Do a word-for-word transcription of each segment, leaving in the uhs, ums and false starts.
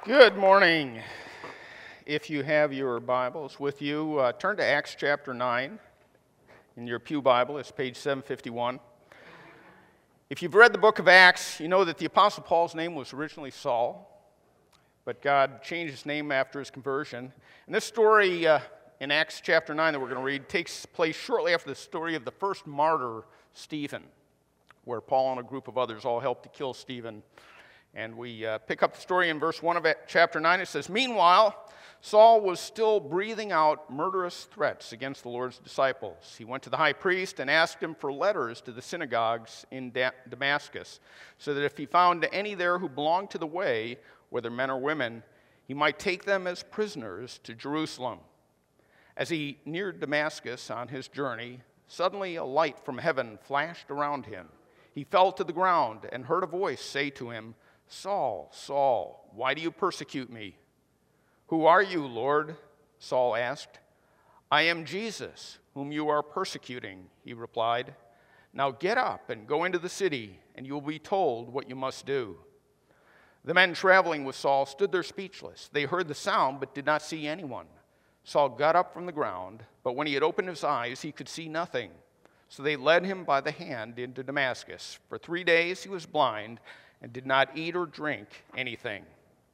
Good morning. If you have your Bibles with you, uh, turn to Acts chapter nine in your pew Bible. It's page seven fifty-one. If you've read the book of Acts, you know that the Apostle Paul's name was originally Saul, but God changed his name after his conversion. And this story uh, in Acts chapter nine that we're going to read takes place shortly after the story of the first martyr, Stephen, where Paul and a group of others all helped to kill Stephen. And we uh, pick up the story in verse one of chapter nine. It says, "Meanwhile, Saul was still breathing out murderous threats against the Lord's disciples. He went to the high priest and asked him for letters to the synagogues in da- Damascus, so that if he found any there who belonged to the way, whether men or women, he might take them as prisoners to Jerusalem. As he neared Damascus on his journey, suddenly a light from heaven flashed around him. He fell to the ground and heard a voice say to him, 'Saul, Saul, why do you persecute me?' 'Who are you, Lord?' Saul asked. 'I am Jesus, whom you are persecuting,' he replied. 'Now get up and go into the city, and you will be told what you must do.' The men traveling with Saul stood there speechless. They heard the sound, but did not see anyone. Saul got up from the ground, but when he had opened his eyes, he could see nothing. So they led him by the hand into Damascus. For three days he was blind, and did not eat or drink anything."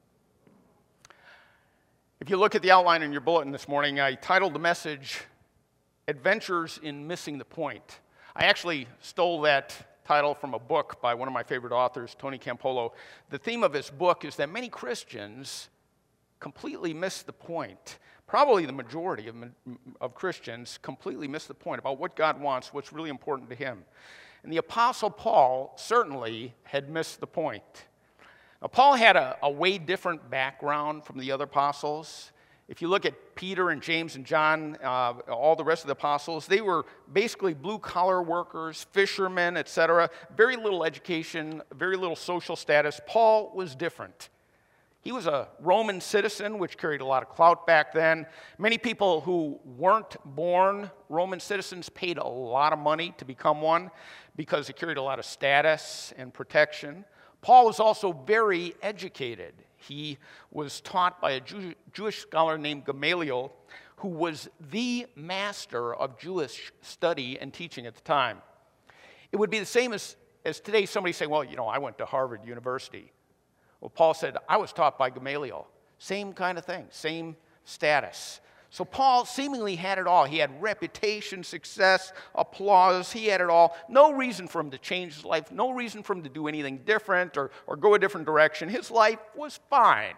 If you look at the outline in your bulletin this morning, I titled the message, "Adventures in Missing the Point." I actually stole that title from a book by one of my favorite authors, Tony Campolo. The theme of his book is that many Christians completely miss the point. Probably the majority of, of Christians completely miss the point about what God wants, what's really important to him. And the Apostle Paul certainly had missed the point. Now, Paul had a, a way different background from the other apostles. If you look at Peter and James and John, uh, all the rest of the apostles, they were basically blue-collar workers, fishermen, et cetera. Very little education, very little social status. Paul was different. He was a Roman citizen, which carried a lot of clout back then. Many people who weren't born Roman citizens paid a lot of money to become one because it carried a lot of status and protection. Paul was also very educated. He was taught by a Jew- Jewish scholar named Gamaliel, who was the master of Jewish study and teaching at the time. It would be the same as, as today somebody saying, well, you know, I went to Harvard University. Well, Paul said, I was taught by Gamaliel. Same kind of thing, same status. So Paul seemingly had it all. He had reputation, success, applause. He had it all. No reason for him to change his life. No reason for him to do anything different or, or go a different direction. His life was fine.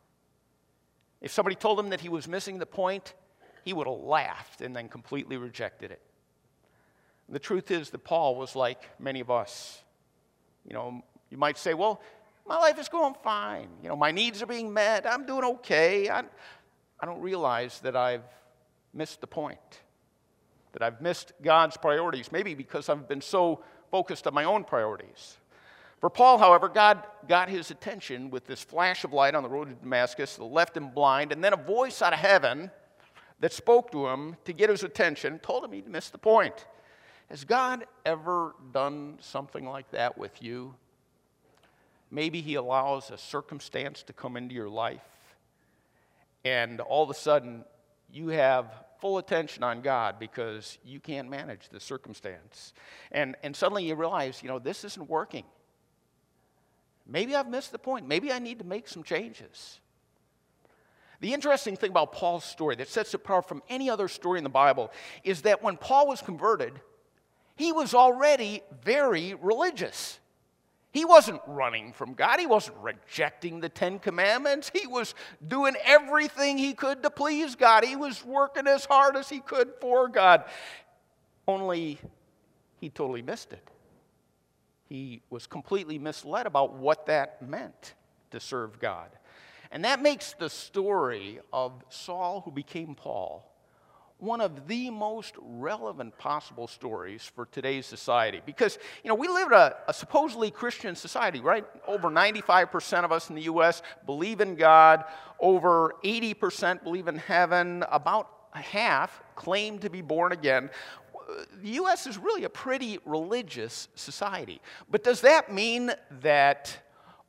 If somebody told him that he was missing the point, he would have laughed and then completely rejected it. The truth is that Paul was like many of us. You know, you might say, well, my life is going fine. You know, my needs are being met. I'm doing okay. I, I don't realize that I've missed the point, that I've missed God's priorities, maybe because I've been so focused on my own priorities. For Paul, however, God got his attention with this flash of light on the road to Damascus that left him blind, and then a voice out of heaven that spoke to him to get his attention, told him he'd missed the point. Has God ever done something like that with you? Maybe he allows a circumstance to come into your life, and all of a sudden you have full attention on God because you can't manage the circumstance. And, and suddenly you realize, you know, this isn't working. Maybe I've missed the point. Maybe I need to make some changes. The interesting thing about Paul's story that sets it apart from any other story in the Bible is that when Paul was converted, he was already very religious. He wasn't running from God. He wasn't rejecting the Ten Commandments. He was doing everything he could to please God. He was working as hard as he could for God. Only he totally missed it. He was completely misled about what that meant to serve God. And that makes the story of Saul who became Paul one of the most relevant possible stories for today's society. Because, you know, we live in a, a supposedly Christian society, right? Over ninety-five percent of us in the U S believe in God. Over eighty percent believe in heaven. About half claim to be born again. The U S is really a pretty religious society. But does that mean that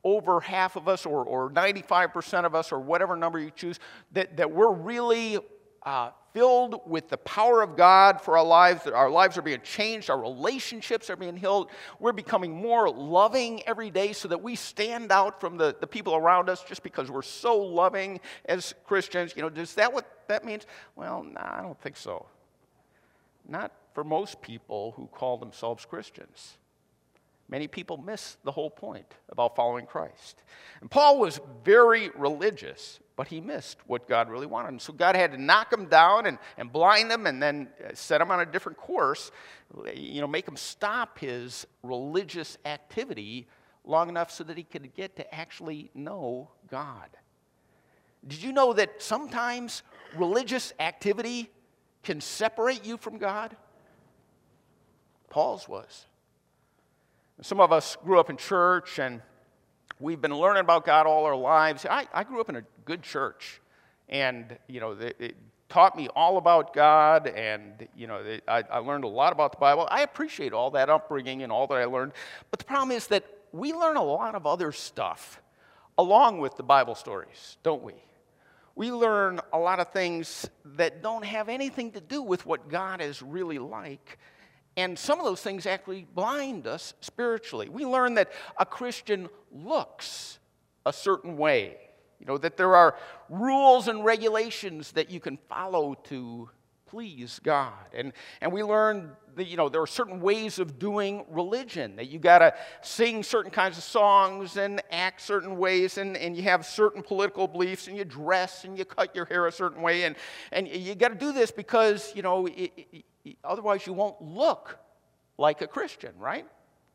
over half of us, or, or ninety-five percent of us, or whatever number you choose, that, that we're really uh, filled with the power of God for our lives, that our lives are being changed, our relationships are being healed, we're becoming more loving every day so that we stand out from the, the people around us just because we're so loving as Christians. You know, is that what that means? Well, nah, I don't think so. Not for most people who call themselves Christians. Many people miss the whole point about following Christ. And Paul was very religious, but he missed what God really wanted. And so God had to knock him down and, and blind him and then set him on a different course, you know, make him stop his religious activity long enough so that he could get to actually know God. Did you know that sometimes religious activity can separate you from God? Paul's was. Some of us grew up in church, and we've been learning about God all our lives. I, I grew up in a good church, and, you know, it, it taught me all about God, and, you know, it, I, I learned a lot about the Bible. I appreciate all that upbringing and all that I learned, but the problem is that we learn a lot of other stuff along with the Bible stories, don't we? We learn a lot of things that don't have anything to do with what God is really like. And some of those things actually blind us spiritually. We learn that a Christian looks a certain way. You know, that there are rules and regulations that you can follow to please God. And, and we learn that, you know, there are certain ways of doing religion, that you got to sing certain kinds of songs and act certain ways, and, and you have certain political beliefs, and you dress and you cut your hair a certain way, and, and you got to do this because, you know, it, it, otherwise you won't look like a Christian, right?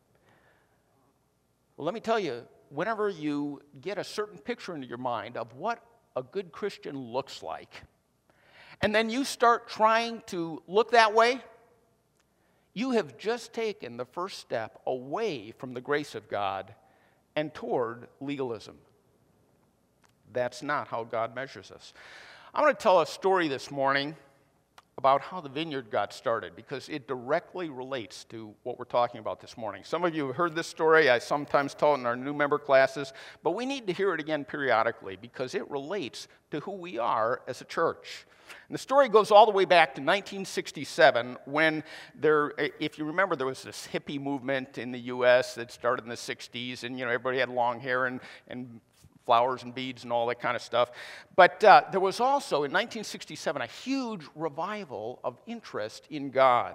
Well, let me tell you, whenever you get a certain picture into your mind of what a good Christian looks like, and then you start trying to look that way, you have just taken the first step away from the grace of God and toward legalism. That's not how God measures us. I want to tell a story this morning about how the Vineyard got started, because it directly relates to what we're talking about this morning. Some of you have heard this story. I sometimes tell it in our new member classes, but we need to hear it again periodically because it relates to who we are as a church. And the story goes all the way back to nineteen sixty-seven, when there, if you remember, there was this hippie movement in the U S that started in the sixties, and, you know, everybody had long hair and, and flowers and beads and all that kind of stuff. But uh, there was also, in nineteen sixty-seven, a huge revival of interest in God.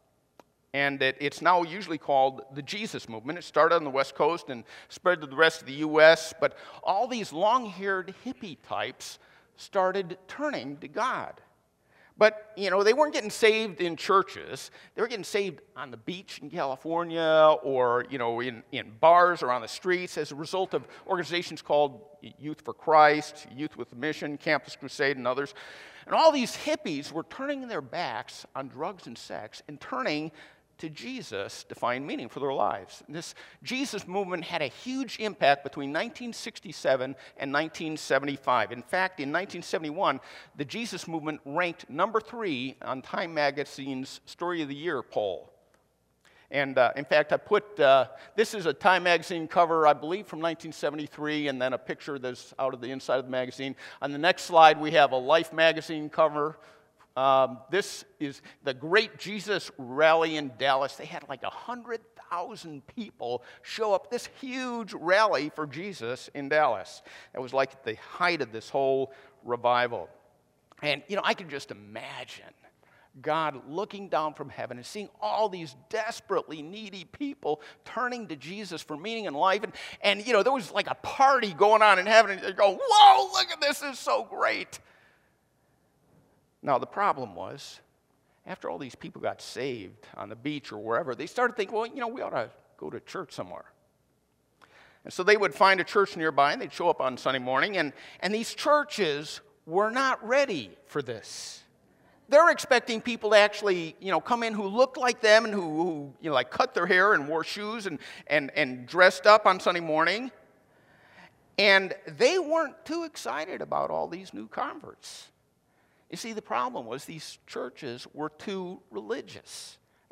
And it, it's now usually called the Jesus movement. It started on the West Coast and spread to the rest of the U S, but all these long-haired hippie types started turning to God. But, you know, they weren't getting saved in churches. They were getting saved on the beach in California, or, you know, in, in bars or on the streets as a result of organizations called Youth for Christ, Youth with a Mission, Campus Crusade, and others. And all these hippies were turning their backs on drugs and sex and turning to Jesus to find meaning for their lives. And this Jesus movement had a huge impact between nineteen sixty-seven and nineteen seventy-five. In fact, in nineteen seventy-one, the Jesus movement ranked number three on Time Magazine's Story of the Year poll. And uh, in fact, I put, uh, this is a Time Magazine cover, I believe, from nineteen seventy-three, and then a picture that's out of the inside of the magazine. On the next slide, we have a Life magazine cover. Um, this is the Great Jesus Rally in Dallas. They had like one hundred thousand people show up, this huge rally for Jesus in Dallas. That was like the height of this whole revival. And, you know, I can just imagine God looking down from heaven and seeing all these desperately needy people turning to Jesus for meaning in life. And, and you know, there was like a party going on in heaven, and they go, whoa, look at this, this is so great. Now, the problem was, after all these people got saved on the beach or wherever, they started thinking, well, you know, we ought to go to church somewhere. And so they would find a church nearby, and they'd show up on Sunday morning, and, and these churches were not ready for this. They're expecting people to actually, you know, come in who looked like them and who, who you know, like cut their hair and wore shoes and, and, and dressed up on Sunday morning. And they weren't too excited about all these new converts. You see, the problem was these churches were too religious.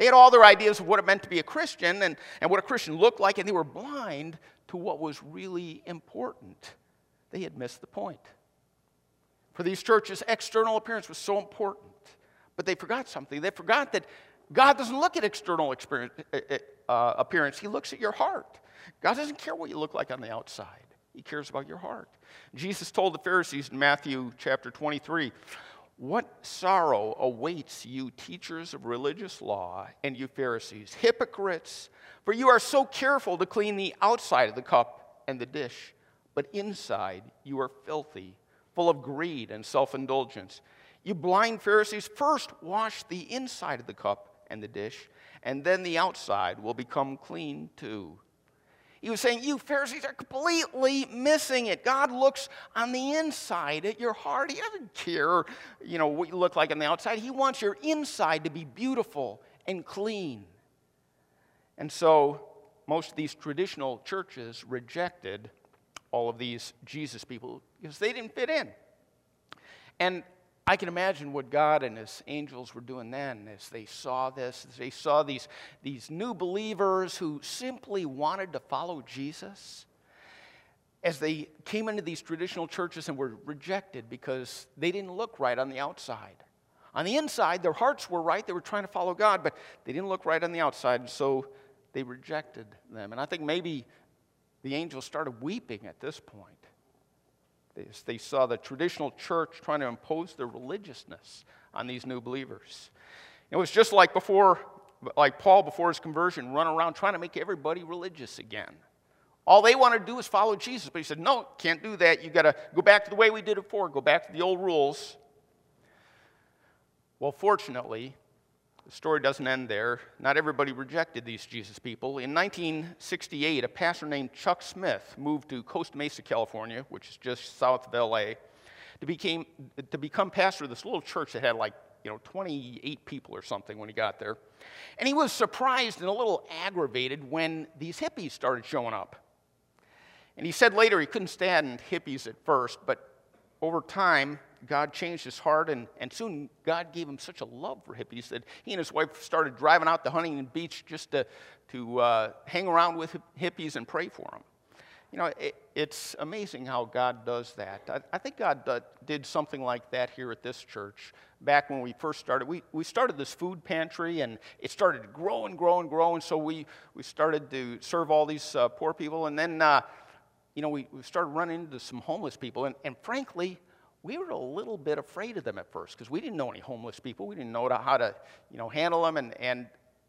They had all their ideas of what it meant to be a Christian and, and what a Christian looked like, and they were blind to what was really important. They had missed the point. For these churches, external appearance was so important, but they forgot something. They forgot that God doesn't look at external experience, uh, appearance. He looks at your heart. God doesn't care what you look like on the outside. He cares about your heart. Jesus told the Pharisees in Matthew chapter twenty-three, "What sorrow awaits you, teachers of religious law, and you Pharisees, hypocrites, for you are so careful to clean the outside of the cup and the dish, but inside you are filthy, full of greed and self-indulgence. You blind Pharisees, first wash the inside of the cup and the dish, and then the outside will become clean too." He was saying, you Pharisees are completely missing it. God looks on the inside at your heart. He doesn't care, you know, what you look like on the outside. He wants your inside to be beautiful and clean. And so most of these traditional churches rejected all of these Jesus people because they didn't fit in. And I can imagine what God and his angels were doing then as they saw this, as they saw these, these new believers who simply wanted to follow Jesus, as they came into these traditional churches and were rejected because they didn't look right on the outside. On the inside, their hearts were right. They were trying to follow God, but they didn't look right on the outside, and so they rejected them. And I think maybe the angels started weeping at this point. They, they saw the traditional church trying to impose their religiousness on these new believers. It was just like before, like Paul before his conversion, run around trying to make everybody religious again. All they wanted to do was follow Jesus, but he said, no, can't do that. You've got to go back to the way we did it before, go back to the old rules. Well, fortunately, the story doesn't end there. Not everybody rejected these Jesus people. In nineteen sixty-eight, a pastor named Chuck Smith moved to Costa Mesa, California, which is just south of L A, to, became, to become pastor of this little church that had like, you know, twenty-eight people or something when he got there. And he was surprised and a little aggravated when these hippies started showing up. And he said later he couldn't stand hippies at first, but over time, God changed his heart, and, and soon God gave him such a love for hippies that he and his wife started driving out to Huntington Beach just to, to uh, hang around with hippies and pray for them. You know, it, it's amazing how God does that. I, I think God uh, did something like that here at this church back when we first started. We, we started this food pantry, and it started to grow and grow and grow, and so we, we started to serve all these uh, poor people, and then, uh, you know, we, we started running into some homeless people, and, and frankly, we were a little bit afraid of them at first because we didn't know any homeless people. We didn't know how to, you know, handle them. And, and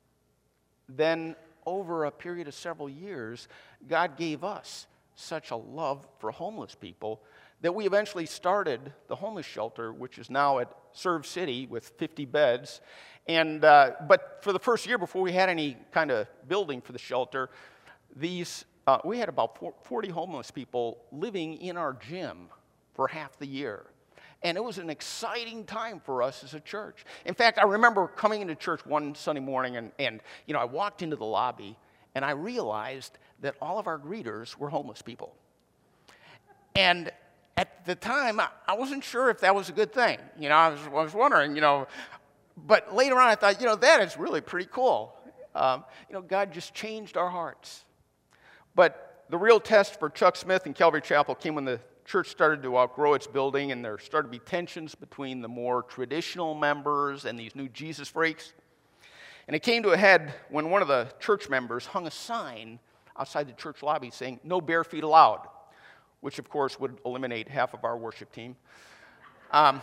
then over a period of several years, God gave us such a love for homeless people that we eventually started the homeless shelter, which is now at Serve City with fifty beds. And uh, but for the first year, before we had any kind of building for the shelter, these uh, we had about forty homeless people living in our gym for half the year. And it was an exciting time for us as a church. In fact, I remember coming into church one Sunday morning, and, and you know, I walked into the lobby, and I realized that all of our greeters were homeless people. And at the time, I, I wasn't sure if that was a good thing. You know, I was, I was wondering, you know, but later on I thought, you know, that is really pretty cool. Um, you know, God just changed our hearts. But the real test for Chuck Smith and Calvary Chapel came when the church started to outgrow its building, and there started to be tensions between the more traditional members and these new Jesus freaks. And it came to a head when one of the church members hung a sign outside the church lobby saying, "No bare feet allowed," which of course would eliminate half of our worship team. Um,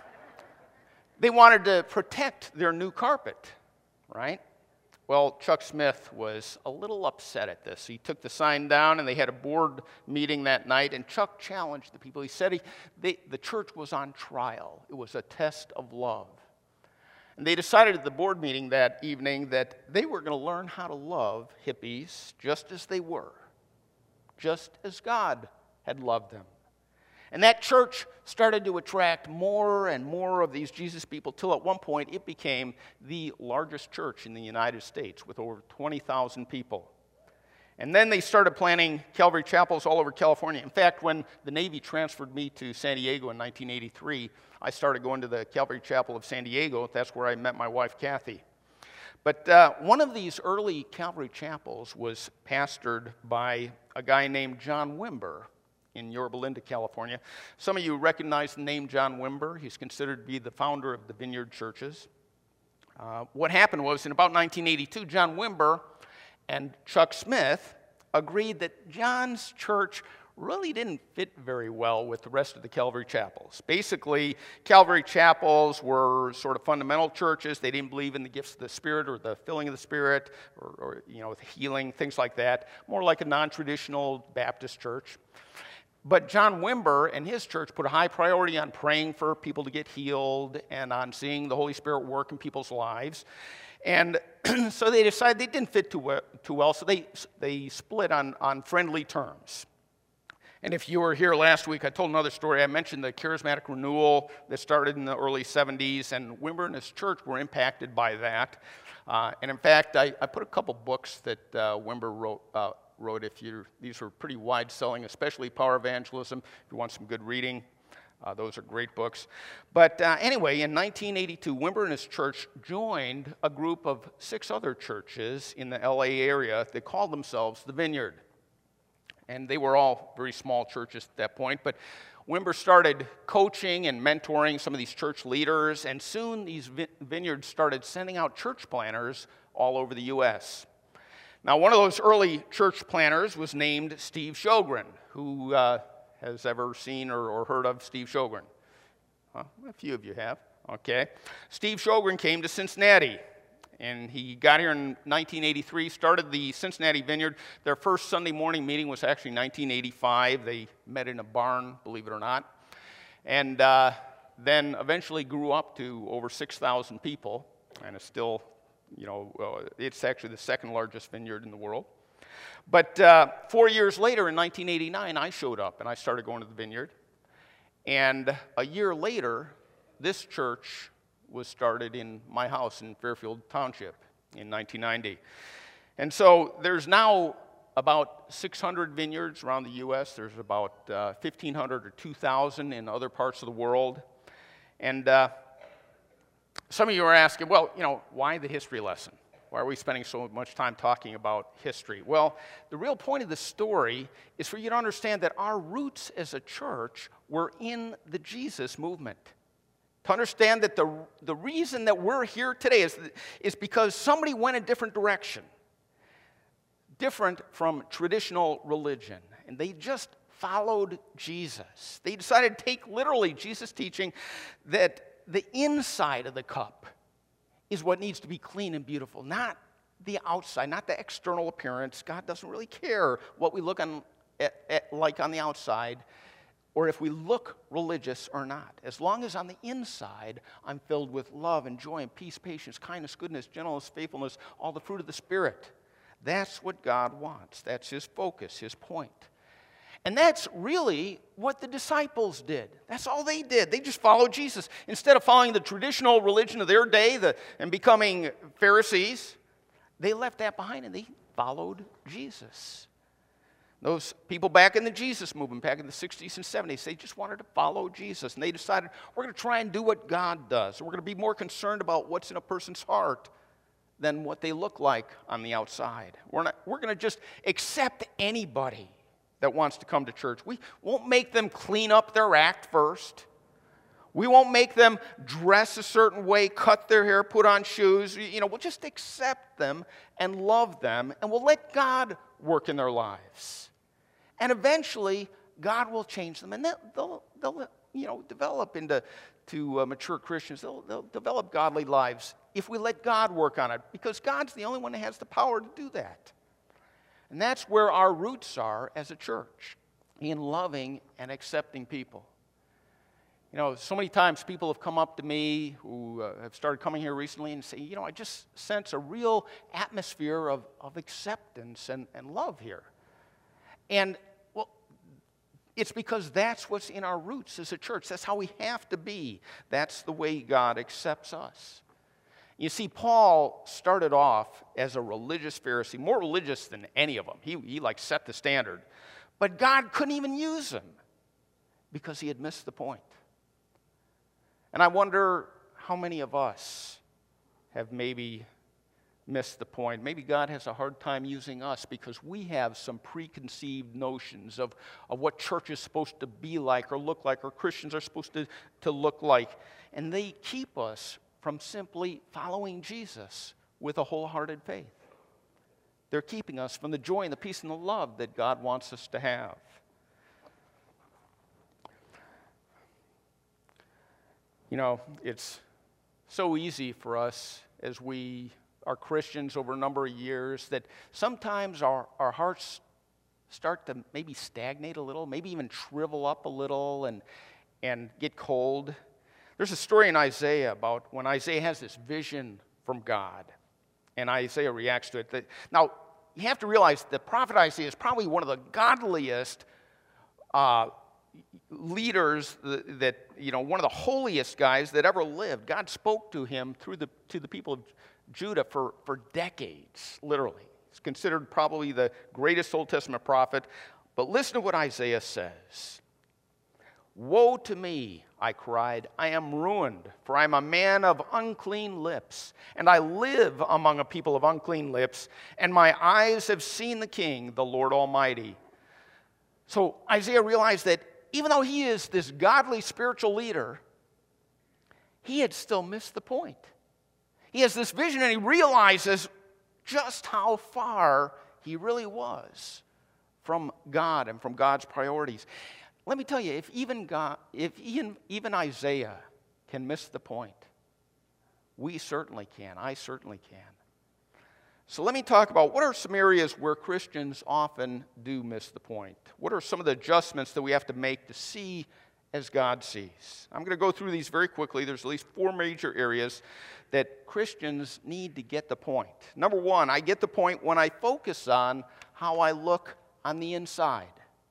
they wanted to protect their new carpet, right? Well, Chuck Smith was a little upset at this. He took the sign down, and they had a board meeting that night, and Chuck challenged the people. He said he, they, the church was on trial. It was a test of love. And they decided at the board meeting that evening that they were going to learn how to love hippies just as they were, just as God had loved them. And that church started to attract more and more of these Jesus people, till at one point it became the largest church in the United States with over twenty thousand people. And then they started planting Calvary Chapels all over California. In fact, when the Navy transferred me to San Diego in nineteen eighty-three, I started going to the Calvary Chapel of San Diego. That's where I met my wife, Kathy. But uh, one of these early Calvary chapels was pastored by a guy named John Wimber in Yorba Linda, California. Some of you recognize the name John Wimber. He's considered to be the founder of the Vineyard Churches. Uh, what happened was, in about nineteen eighty-two, John Wimber and Chuck Smith agreed that John's church really didn't fit very well with the rest of the Calvary chapels. Basically, Calvary chapels were sort of fundamental churches. They didn't believe in the gifts of the Spirit or the filling of the Spirit or, or you know, healing, things like that. More like a non-traditional Baptist church. But John Wimber and his church put a high priority on praying for people to get healed and on seeing the Holy Spirit work in people's lives. And so they decided they didn't fit too well, too well so they, they split on, on friendly terms. And if you were here last week, I told another story. I mentioned the charismatic renewal that started in the early seventies, and Wimber and his church were impacted by that. Uh, and in fact, I, I put a couple books that uh, Wimber wrote, uh, wrote. If you these were pretty wide-selling, especially Power Evangelism. If you want some good reading, uh, those are great books. But uh, anyway, in nineteen eighty-two, Wimber and his church joined a group of six other churches in the L A area that called themselves the Vineyard. And they were all very small churches at that point. But Wimber started coaching and mentoring some of these church leaders, and soon these vineyards started sending out church planners all over the U S Now, one of those early church planners was named Steve Sjogren. Who uh, has ever seen or, or heard of Steve Sjogren? Huh? A few of you have. Okay. Steve Sjogren came to Cincinnati. And he got here in nineteen eighty-three, started the Cincinnati Vineyard. Their first Sunday morning meeting was actually nineteen eighty-five. They met in a barn, believe it or not. And uh, then eventually grew up to over six thousand people. And it's still, you know, uh, it's actually the second largest vineyard in the world. But uh, four years later, in nineteen eighty-nine, I showed up and I started going to the vineyard. And a year later, this church was started in my house in Fairfield Township in nineteen ninety. And so there's now about six hundred vineyards around the U S There's about uh, fifteen hundred or two thousand in other parts of the world. And uh, some of you are asking, well, you know, why the history lesson? Why are we spending so much time talking about history? Well, the real point of the story is for you to understand that our roots as a church were in the Jesus movement. To understand that the, the reason that we're here today is, is because somebody went a different direction, different from traditional religion, and they just followed Jesus. They decided to take literally Jesus' teaching that the inside of the cup is what needs to be clean and beautiful, not the outside, not the external appearance. God doesn't really care what we look on, at, at, like on the outside, or if we look religious or not. As long as on the inside I'm filled with love and joy and peace, patience, kindness, goodness, gentleness, faithfulness, all the fruit of the Spirit. That's what God wants. That's His focus, His point. And that's really what the disciples did. That's all they did. They just followed Jesus. Instead of following the traditional religion of their day the, and becoming Pharisees, they left that behind and they followed Jesus. Those people back in the Jesus movement, back in the sixties and seventies, they just wanted to follow Jesus. And they decided, we're going to try and do what God does. We're going to be more concerned about what's in a person's heart than what they look like on the outside. We're not, we're going to just accept anybody that wants to come to church. We won't make them clean up their act first. We won't make them dress a certain way, cut their hair, put on shoes. You know, we'll just accept them and love them, and we'll let God work in their lives. And eventually, God will change them, and they'll, they'll, they'll you know, develop into to, uh, mature Christians. They'll, they'll develop godly lives if we let God work on it, because God's the only one that has the power to do that. And that's where our roots are as a church, in loving and accepting people. You know, so many times people have come up to me who uh, have started coming here recently and say, you know, I just sense a real atmosphere of, of acceptance and, and love here. And, well, it's because that's what's in our roots as a church. That's how we have to be. That's the way God accepts us. You see, Paul started off as a religious Pharisee, more religious than any of them. He, he like set the standard. But God couldn't even use him because he had missed the point. And I wonder how many of us have maybe miss the point. Maybe God has a hard time using us because we have some preconceived notions of, of what church is supposed to be like or look like or Christians are supposed to, to look like. And they keep us from simply following Jesus with a wholehearted faith. They're keeping us from the joy and the peace and the love that God wants us to have. You know, it's so easy for us as we are Christians over a number of years that sometimes our, our hearts start to maybe stagnate a little, maybe even shrivel up a little and, and get cold. There's a story in Isaiah about when Isaiah has this vision from God, and Isaiah reacts to it. That, now, you have to realize the prophet Isaiah is probably one of the godliest uh, leaders that, that, you know, one of the holiest guys that ever lived. God spoke to him through the to the people of Judah for, for decades, literally. He's considered probably the greatest Old Testament prophet. But listen to what Isaiah says. Woe to me, I cried, I am ruined, for I am a man of unclean lips, and I live among a people of unclean lips, and my eyes have seen the King, the Lord Almighty. So Isaiah realized that even though he is this godly spiritual leader, he had still missed the point. He has this vision and he realizes just how far he really was from God and from God's priorities. Let me tell you, if even God, if even, even Isaiah can miss the point, we certainly can. I certainly can. So let me talk about what are some areas where Christians often do miss the point. What are some of the adjustments that we have to make to see as God sees? I'm going to go through these very quickly. There's at least four major areas that Christians need to get the point. Number one, I get the point when I focus on how I look on the inside.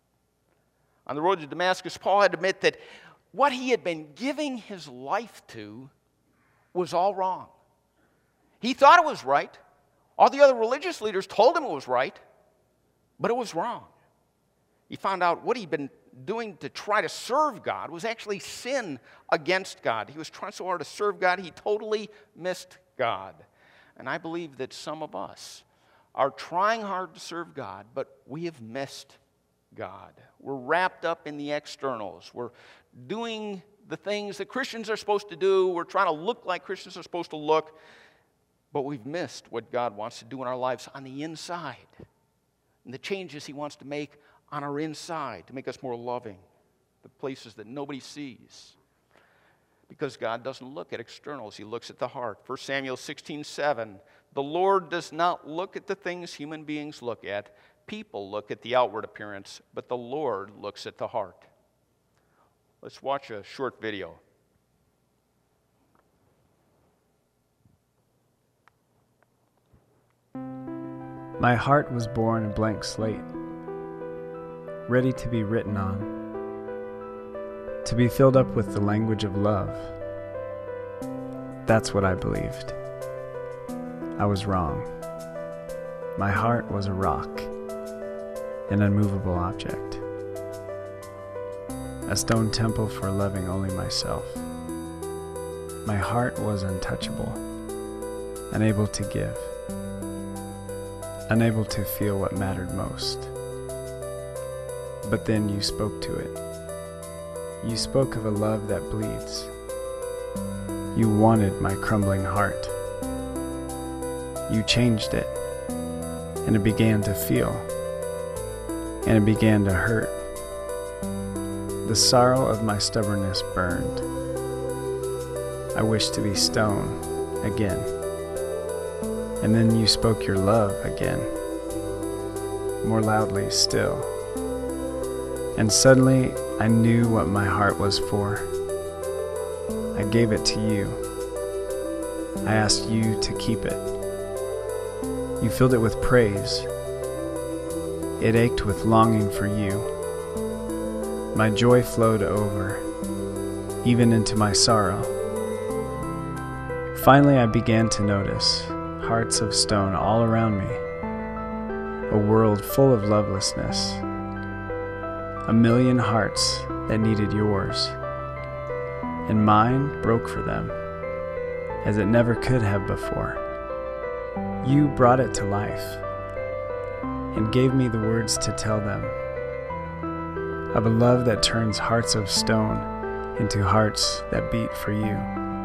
On the road to Damascus, Paul had to admit that what he had been giving his life to was all wrong. He thought it was right. All the other religious leaders told him it was right, but it was wrong. He found out what he'd been doing to try to serve God was actually sin against God. He was trying so hard to serve God, he totally missed God. And I believe that some of us are trying hard to serve God, but we have missed God. We're wrapped up in the externals. We're doing the things that Christians are supposed to do. We're trying to look like Christians are supposed to look, but we've missed what God wants to do in our lives on the inside and the changes he wants to make on our inside to make us more loving, the places that nobody sees. Because God doesn't look at externals, he looks at the heart. First Samuel sixteen seven, the Lord does not look at the things human beings look at. People look at the outward appearance, but the Lord looks at the heart. Let's watch a short video. My heart was born a blank slate, ready to be written on, to be filled up with the language of love. That's what I believed. I was wrong. My heart was a rock, an unmovable object, a stone temple for loving only myself. My heart was untouchable, unable to give, unable to feel what mattered most. But then you spoke to it. You spoke of a love that bleeds. You wanted my crumbling heart. You changed it, and it began to feel, and it began to hurt. The sorrow of my stubbornness burned. I wished to be stone again. And then you spoke your love again, more loudly still. And suddenly I knew what my heart was for. I gave it to you. I asked you to keep it. You filled it with praise. It ached with longing for you. My joy flowed over, even into my sorrow. Finally, I began to notice hearts of stone all around me, a world full of lovelessness, a million hearts that needed yours, and mine broke for them, as it never could have before. You brought it to life and gave me the words to tell them of a love that turns hearts of stone into hearts that beat for you.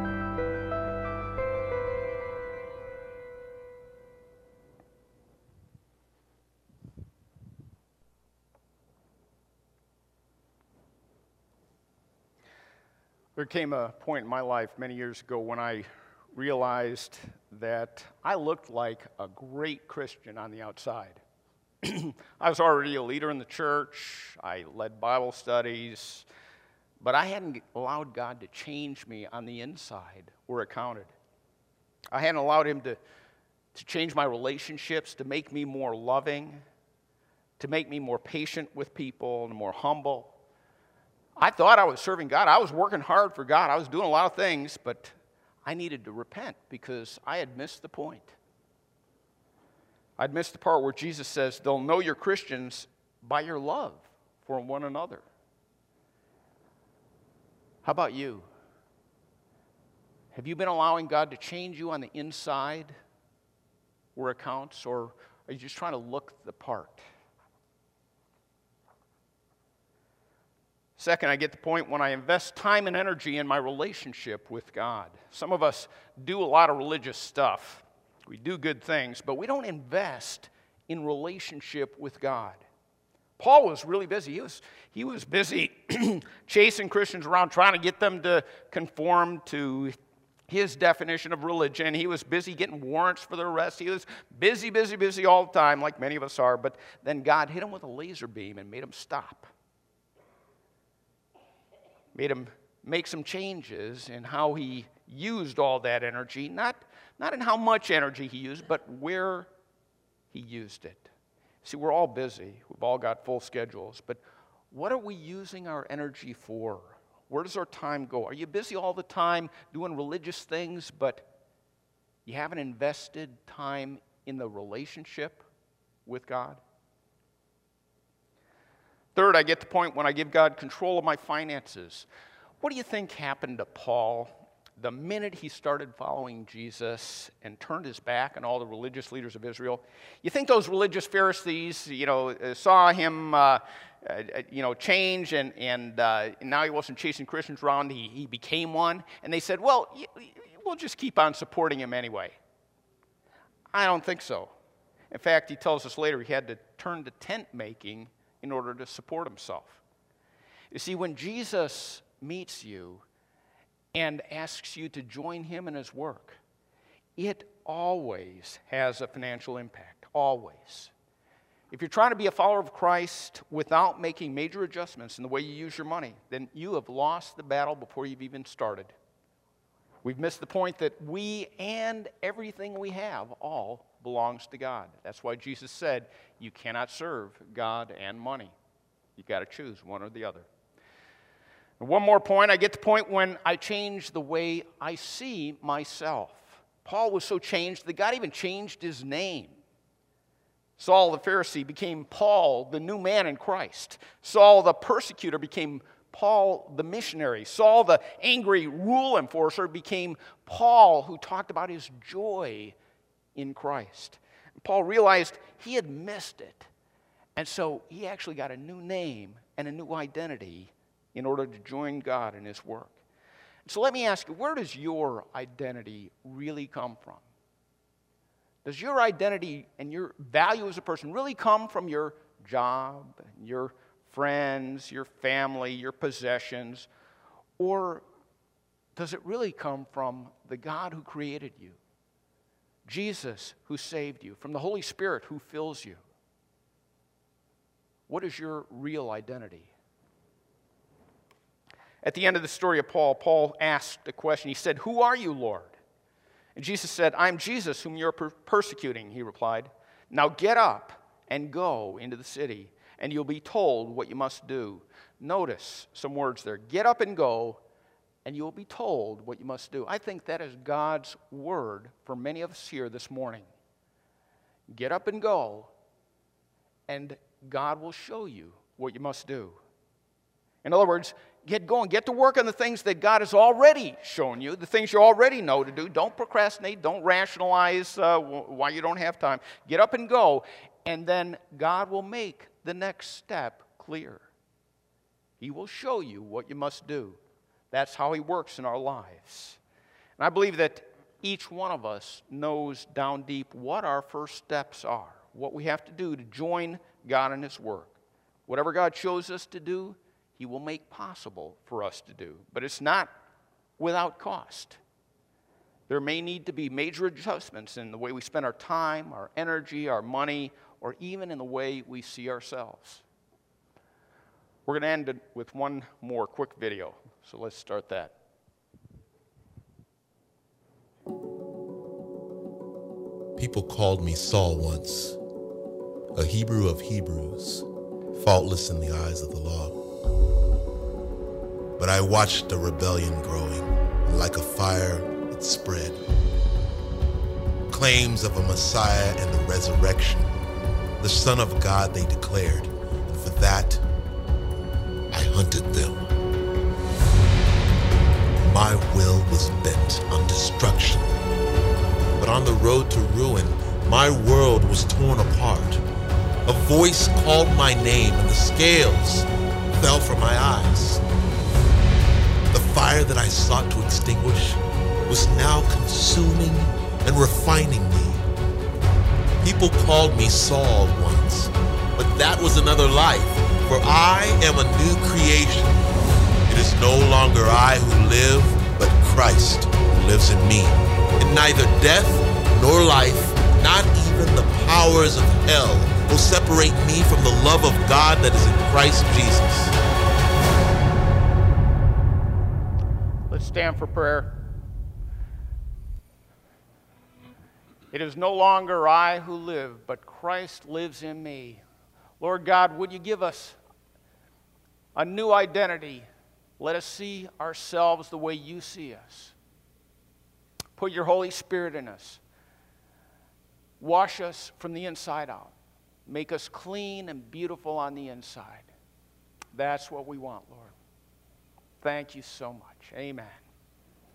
There came a point in my life many years ago when I realized that I looked like a great Christian on the outside. I was already a leader in the church. I led Bible studies, but I hadn't allowed God to change me on the inside where it counted. I hadn't allowed Him to, to change my relationships, to make me more loving, to make me more patient with people and more humble. I thought I was serving God. I was working hard for God. I was doing a lot of things, but I needed to repent because I had missed the point. I'd missed the part where Jesus says, they'll know you're Christians by your love for one another. How about you? Have you been allowing God to change you on the inside where it counts, or are you just trying to look the part? Second, I get the point when I invest time and energy in my relationship with God. Some of us do a lot of religious stuff. We do good things, but we don't invest in relationship with God. Paul was really busy. He was, he was busy chasing Christians around, trying to get them to conform to his definition of religion. He was busy getting warrants for their arrest. He was busy, busy, busy all the time, like many of us are. But then God hit him with a laser beam and made him stop. Made him make some changes in how he used all that energy, not, not in how much energy he used, but where he used it. See, we're all busy. We've all got full schedules, but what are we using our energy for? Where does our time go? Are you busy all the time doing religious things, but you haven't invested time in the relationship with God? Third, I get the point when I give God control of my finances. What do you think happened to Paul the minute he started following Jesus and turned his back on all the religious leaders of Israel? You think those religious Pharisees, you know, saw him, uh, uh, you know, change, and and uh, now he wasn't chasing Christians around. He he became one, and they said, "Well, we'll just keep on supporting him anyway." I don't think so. In fact, he tells us later he had to turn to tent making in order to support himself. You see, when Jesus meets you and asks you to join him in his work, it always has a financial impact, always. If you're trying to be a follower of Christ without making major adjustments in the way you use your money, then you have lost the battle before you've even started. We've missed the point that we and everything we have all belongs to God. That's why Jesus said, you cannot serve God and money. You've got to choose one or the other. And one more point, I get the point when I change the way I see myself. Paul was so changed that God even changed his name. Saul the Pharisee became Paul, the new man in Christ. Saul the persecutor became Paul the missionary. Saul the angry rule enforcer became Paul, who talked about his joy in Christ. Paul realized he had missed it, and so he actually got a new name and a new identity in order to join God in his work. So let me ask you, where does your identity really come from? Does your identity and your value as a person really come from your job, your friends, your family, your possessions, or does it really come from the God who created you? Jesus who saved you, from the Holy Spirit who fills you. What is your real identity? At the end of the story of Paul, Paul asked a question. He said, "Who are you, Lord?" And Jesus said, "I'm Jesus whom you're per- persecuting," he replied. "Now get up and go into the city, and you'll be told what you must do." Notice some words there. Get up and go, and you'll be told what you must do. I think that is God's word for many of us here this morning. Get up and go, and God will show you what you must do. In other words, get going. Get to work on the things that God has already shown you, the things you already know to do. Don't procrastinate. Don't rationalize uh, why you don't have time. Get up and go, and then God will make the next step clear. He will show you what you must do. That's how He works in our lives. And I believe that each one of us knows down deep what our first steps are, what we have to do to join God in His work. Whatever God shows us to do, He will make possible for us to do. But it's not without cost. There may need to be major adjustments in the way we spend our time, our energy, our money, or even in the way we see ourselves. We're going to end it with one more quick video. So let's start that. People called me Saul once, a Hebrew of Hebrews, faultless in the eyes of the law. But I watched the rebellion growing, and like a fire it spread. Claims of a Messiah and a resurrection, the Son of God they declared, and for that I hunted them. My will was bent on destruction, but on the road to ruin, my world was torn apart. A voice called my name, and the scales fell from my eyes. The fire that I sought to extinguish was now consuming and refining me. People called me Saul once, but that was another life, for I am a new creation. It is no longer I who live, but Christ who lives in me. And neither death nor life, not even the powers of hell, will separate me from the love of God that is in Christ Jesus. Let's stand for prayer. It is no longer I who live, but Christ lives in me. Lord God, would you give us a new identity? Let us see ourselves the way you see us. Put your Holy Spirit in us. Wash us from the inside out. Make us clean and beautiful on the inside. That's what we want, Lord. Thank you so much. Amen.